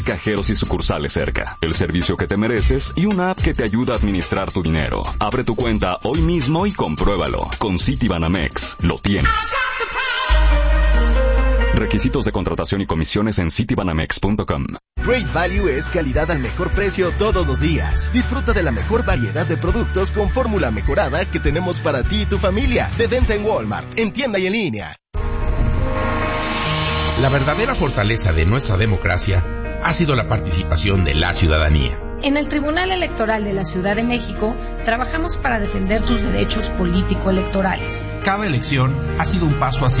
cajeros y sucursales cerca, el servicio que te mereces y una app que te ayuda a administrar tu dinero. Abre tu cuenta hoy mismo y compruébalo. Con Citibanamex lo tienes. Requisitos de contratación y comisiones en citibanamex.com. Great Value es calidad al mejor precio todos los días. Disfruta de la mejor variedad de productos con fórmula mejorada que tenemos para ti y tu familia. De venta en Walmart, en tienda y en línea. La verdadera fortaleza de nuestra democracia ha sido la participación de la ciudadanía. En el Tribunal Electoral de la Ciudad de México, trabajamos para defender tus derechos político-electorales. Cada elección ha sido un paso hacia